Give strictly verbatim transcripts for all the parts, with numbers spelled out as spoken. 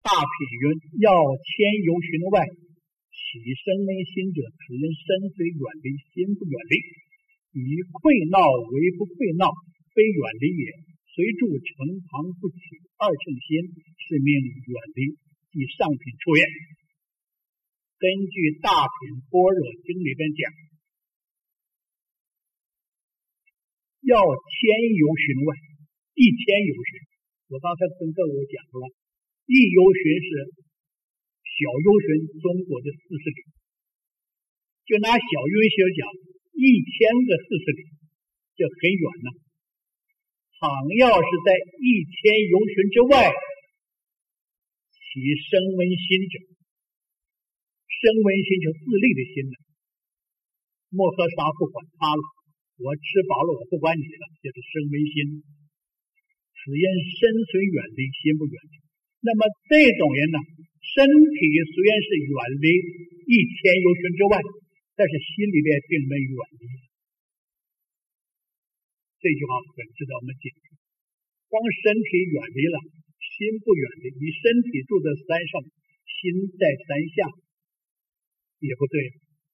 品云：要迁由循外，起声闻心者，此人身虽远离，心不远离。以溃闹为不溃闹，非远离也。随住成旁不起，二乘心，是命远离，即上品出也。根据大品般若经里边讲，要迁由循外，一迁由循。我刚才跟各位讲了，一由循是小由循中国的四十里，就拿小由循讲，一千个四十里，这很远呢。倘要是在一千由循之外起声闻心者，声闻心就自利的心了，莫喝沙不管他了，我吃饱了我不管你了，这是声闻心。此因身虽远离，心不远离。那么这种人呢，身体虽然是远离一千由循之外，但是心里边并没远离。这句话很值得我们记住。光身体远离了，心不远离。你身体住在山上，心在山下，也不对。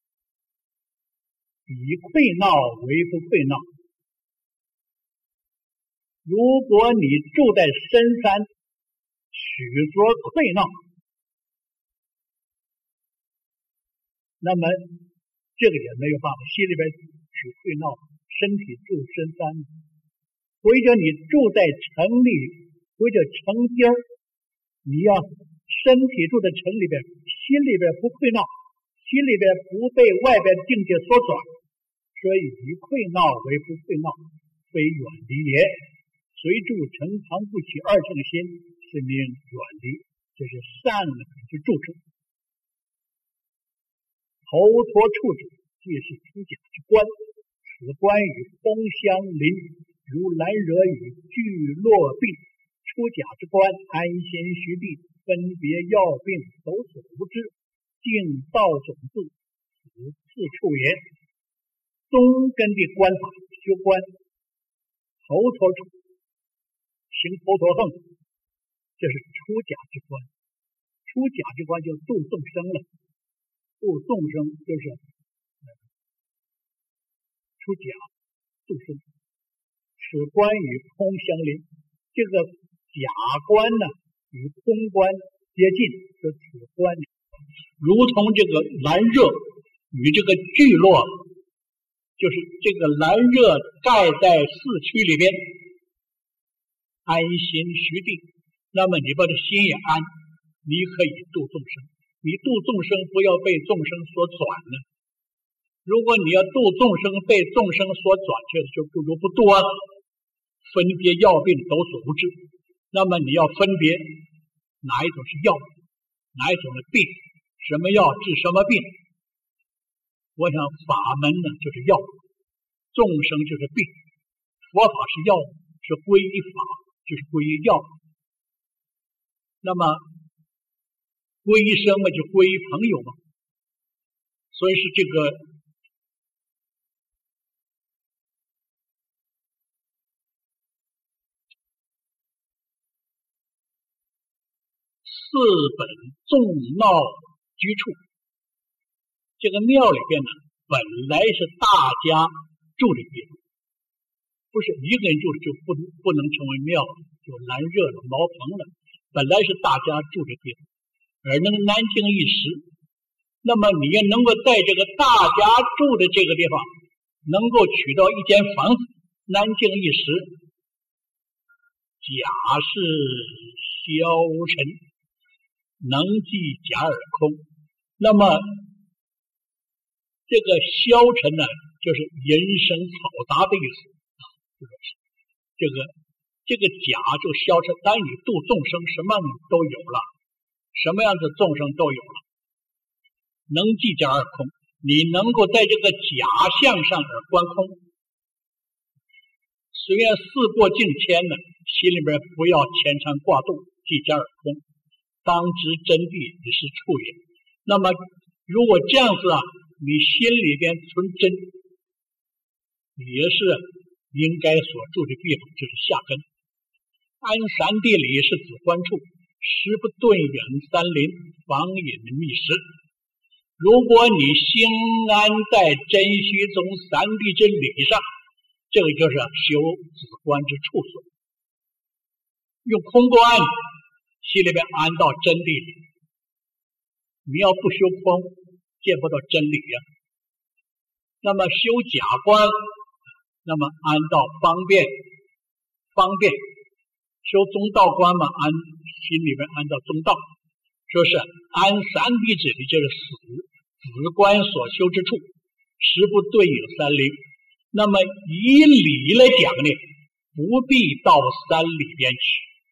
以溃闹为不溃闹。如果你住在深山，取着溃闹，那么这个也没有办法，心里边取溃闹，身体住深山，或者你住在城里，或者城边，你要身体住在城里边，心里边不溃闹，心里边不被外边境界所转，所以以溃闹为不溃闹，非远离也。随住成旁不起二乘心，是名远离，这是善之住处。头陀处者，即是出家之观，此观与风相邻，如兰惹与聚落病。出家之观，安心虚地，分别要病，走所无知，净道种子，此次处也。中根的观法修观，头陀处行头陀横，这是出家之观。出家之观就度众生了，度众生就是出家度生。此观与空相邻，这个假观呢与空观接近，说此观如同这个兰热与这个聚落，就是这个兰热盖在四区里边，安心虚定，那么你把这心也安，你可以度众生。你度众生不要被众生所转呢。如果你要度众生被众生所转去，就不如不度啊。分别药病，走所无知。那么你要分别哪一种是药，哪一种是病，什么药治什么病。我想法门呢就是药，众生就是病，佛法是药，是皈依法，就是皈依药。那么皈依生嘛，就皈依朋友嘛。所以是这个四本众闹居处，这个庙里边呢，本来是大家住的地方，不是一个人住的就不不能成为庙，就难热了、茅棚了。本来是大家住的地方，而能南京一时，那么你也能够在这个大家住的这个地方，能够取到一间房子，南京一时，假是消沉，能记假而空。那么这个消沉呢，就是人生嘈杂的意思。这个这个假就消沉，当你度众生，什么都有了，什么样的众生都有了，能记假而空。你能够在这个假象上而观空，虽然事过境迁呢，心里边不要牵肠挂肚，记假而空，当知真谛也是处也。那么如果这样子啊，你心里边存真，也是应该所住的地方，就是下根。安禅地理是指观处， 食不顿饮三林，访饮觅食。如果你心安在真虚宗三谛之理上，这个就是修止观之处所。用空观心里边安到真谛里，你要不修空，见不到真理呀、啊。那么修假观，那么安到方便，方便修中道观嘛，安心里边安到中道，说是安三谛之理，就是死止观所修之处，实不对有三灵。那么以理来讲呢，不必到山里边去。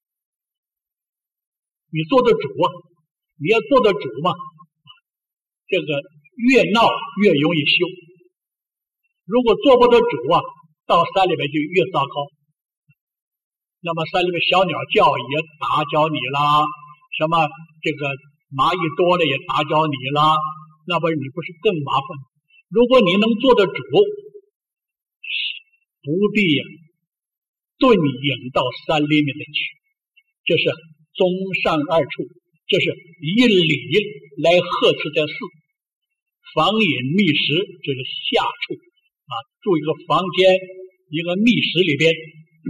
你做的主啊，你要做的主嘛，这个越闹越容易修。如果做不得主啊，到山里面就越糟糕。那么山里面小鸟叫也打搅你啦，什么这个蚂蚁多了也打搅你啦，那不你不是更麻烦？如果你能做得主，不必呀、啊、遁隐到山里面的去，这是中上二处，这是以理来呵斥这四。访饮觅食，这是下处啊，住一个房间，一个密室里边。嗯、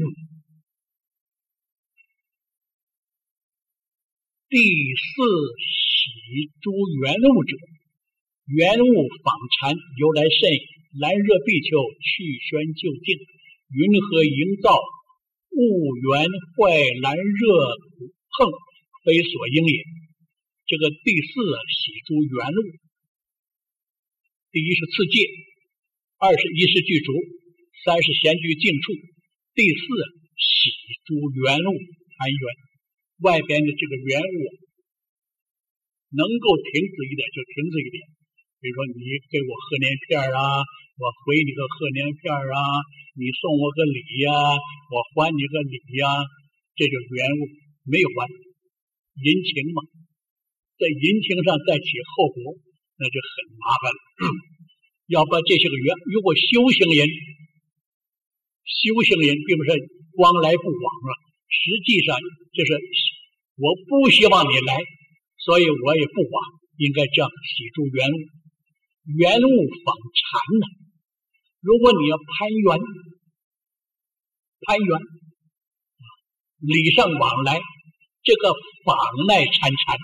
第四喜诸缘物者，缘物访禅，由来甚矣。兰热必求，去宣就近，云何营造？物缘坏兰热碰，非所应也。这个第四喜诸缘物，第一是次界，二是一时具足，三是闲居静处，第四喜诸缘物谈缘。外边的这个缘物能够停止一点就停止一点，比如说你给我贺年片啊，我回你个贺年片啊，你送我个礼呀、啊，我还你个礼呀、啊，这就是缘物，没有完，淫情嘛，在淫情上再起后果，那就很麻烦了。要把这些个缘，如果修行人，修行人并不是光来不往啊，实际上就是我不希望你来，所以我也不往，应该这样喜诸缘物。缘物访禅呢，如果你要攀缘，攀缘礼尚往来，这个访乃参禅。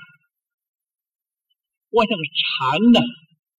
我这个禅呢，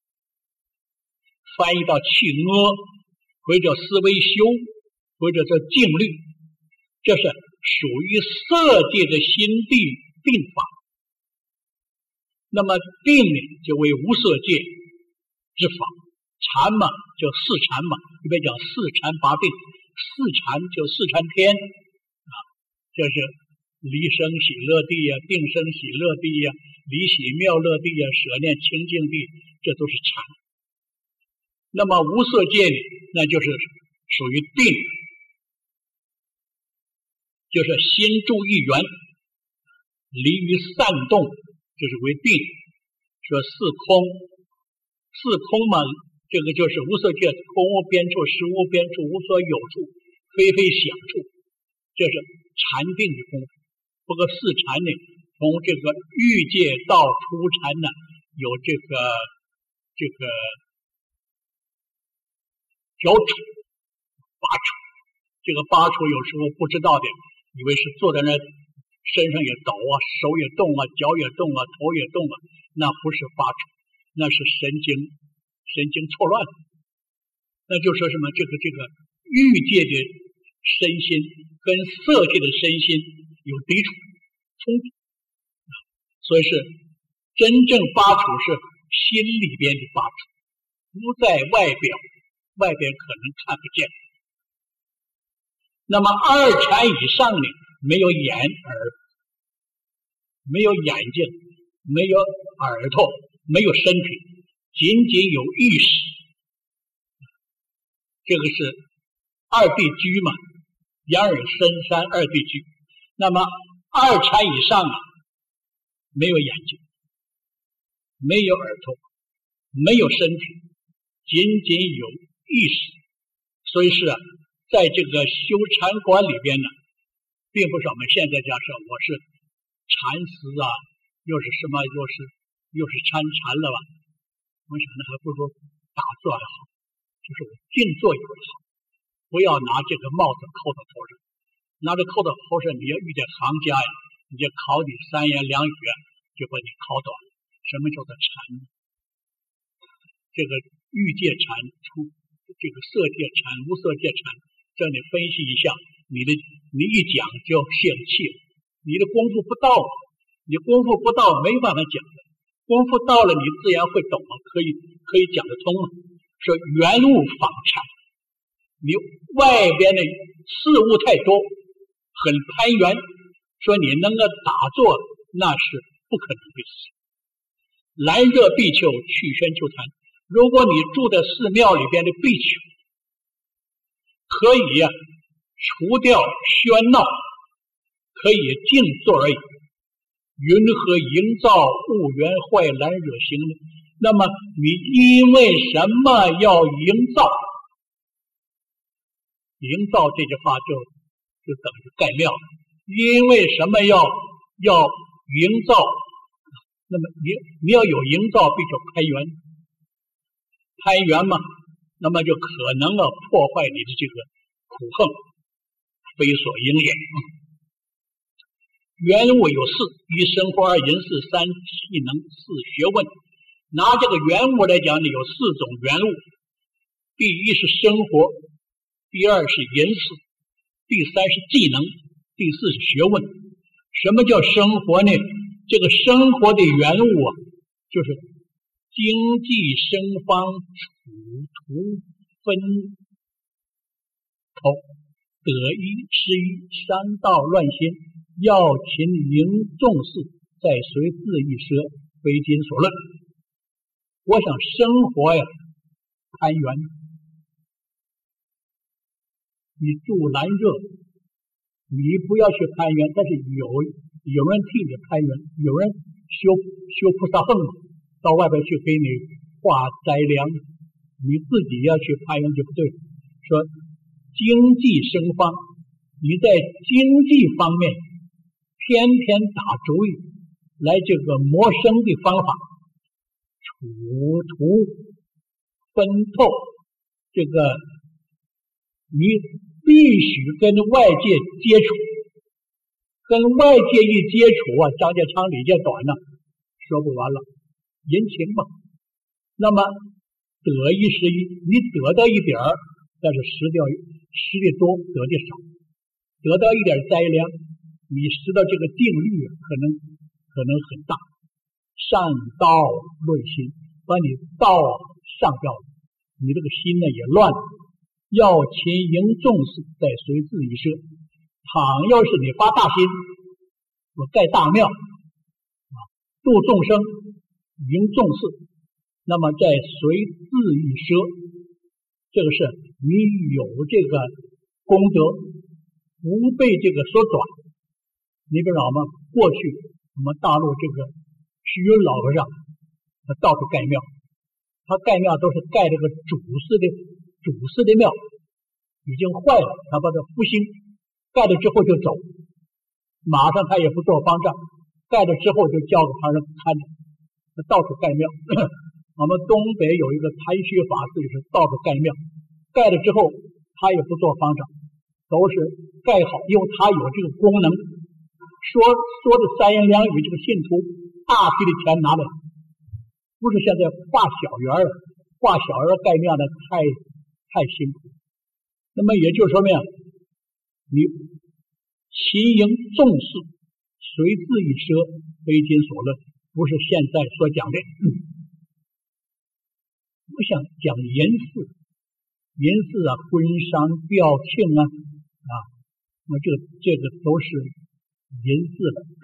翻译到去阿，或者思维修，或者叫静虑，这是属于色界的心地定法。那么定呢，就为无色界之法，禅嘛，就四禅嘛，一般讲四禅八定，四禅就四禅天啊，这是离生喜乐地呀、啊，定生喜乐地呀、啊，离喜妙乐地呀、啊，舍念清净地，这都是禅。那么无色界呢，那就是属于定，就是心住一缘，离于散动，就是为定。说四空，四空嘛，这个就是无色界，空无边处，实无边处，无所有处，非非想处，这是禅定的功夫。不过四禅呢，从这个欲界到出禅呢，有这个这个条处八处，这个八处有时候不知道的，以为是坐在那身上也抖啊，手也动啊，脚也动啊，头也动啊，那不是八处，那是神经神经错乱。那就说什么这个这个欲界的身心跟色界的身心有抵触冲突，所以是真正八处是心里边的八处，不在外表，外边可能看不见。那么二禅以上呢，没有眼耳，没有眼睛，没有耳朵，没有身体，仅仅有意识。这个是二地居嘛，眼耳身三二地居。那么二禅以上啊，没有眼睛，没有耳朵，没有身体，仅仅有意识。所以是啊，在这个修禅观里边呢，并不是我们现在讲说我是禅师啊，又是什么，又是又是参禅了吧？我想那还不如打坐还好，就是我静坐一会儿好，不要拿这个帽子扣到头上，拿着扣到头上，你要遇见行家呀，你就考你三言两语就把你考倒了。什么叫做禅呢？这个欲界禅、出这个色界禅、无色界禅，叫你分析一下，你的你一讲就要泄气了，你的功夫不到，你功夫不到没办法讲的，功夫到了你自然会懂了，可以可以讲得通了。说缘物访禅，你外边的事物太多，很攀缘，说你能够打坐，那是不可能的事。来热必求，去喧求禅。如果你住在寺庙里边的必求，可以呀、啊、除掉喧闹，可以静坐而已。云何营造物缘坏来惹行呢？那么你因为什么要营造？营造这句话就就等于盖庙。因为什么要要营造？那么你你要有营造，必须攀缘。攀缘嘛，那么就可能了破坏你的这个苦恨，非所应也。缘物有四：一生活，二淫事，三气能，四学问。拿这个缘物来讲呢，有四种缘物。第一是生活，第二是淫事，第三是技能，第四是学问。什么叫生活呢？这个生活的缘物啊，就是经济生方处途分头得一失一三道乱心要勤营众事在随自一舍非今所论。我想生活呀，攀缘，你住兰热，你不要去攀缘，但是有有人替你攀缘，有人修修菩萨缝，到外边去给你画斋粮，你自己要去攀缘就不对。说经济生方，你在经济方面偏偏打主意来这个谋生的方法，处途分透，这个你必须跟外界接触，跟外界一接触啊，张家长李家短呢、啊，说不完了。人情嘛，那么得一失一，你得到一点儿，但是失掉失的多，得的少。得到一点灾粮，你失到这个定律可能可能很大。善道论心，把你道上掉了，你这个心呢也乱了。要勤营众事，在随自一舍。倘要是你发大心，我盖大庙啊，度众生，营众事，那么在随自一舍，这个是你有这个功德，不被这个所短。你比如我们过去我们大陆这个虚云老和尚，他到处盖庙，他盖庙都是盖这个主祀的主祀的庙，已经坏了，他把它复兴，盖了之后就走，马上他也不做方丈，盖了之后就交给他人看着，他到处盖庙。我们东北有一个谭虚法师，是到处盖庙，盖了之后他也不做方丈，都是盖好，因为他有这个功能。说说的三言两语，这个信徒大批的钱拿来，不是现在画小园画小园盖庙的太太辛苦。那么也就说明你勤营众事，随自一舍，非今所论，不是现在所讲的。我想讲淫事，淫事啊，婚丧吊庆啊啊，那这个这个都是淫事了。嗯、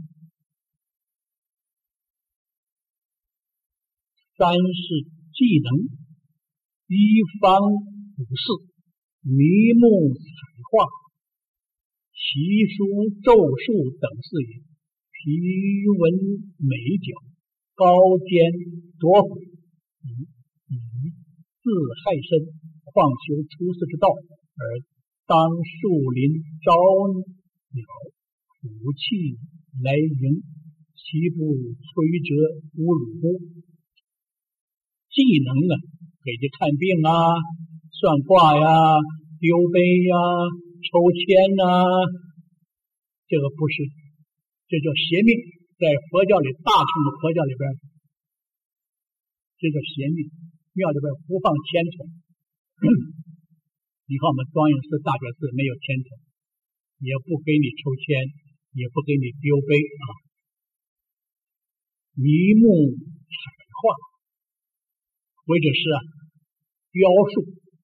三是技能，一方五事，迷目彩画，奇书咒术等事也。皮纹美角，高尖夺毁，以以自害身，况修出世之道，而当树林招鸟，虎气来迎，其不摧折侮辱乎？既能啊给你看病啊、算卦呀、丢杯呀、抽签呐、这个不是，这叫邪命。在佛教里，大乘的佛教里边，这叫邪命。庙里边不放签筒。你看我们庄严寺、大觉寺没有签筒，也不给你抽签，也不给你丢杯啊。泥木彩画，或者是啊雕塑，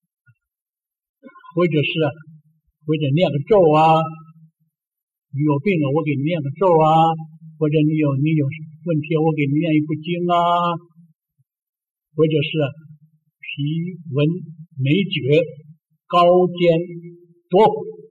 或者是啊或者念个咒啊，你有病了我给你念个咒啊，或者你有你有问题我给你念一部经啊，或者是皮纹眉绝高尖多虎，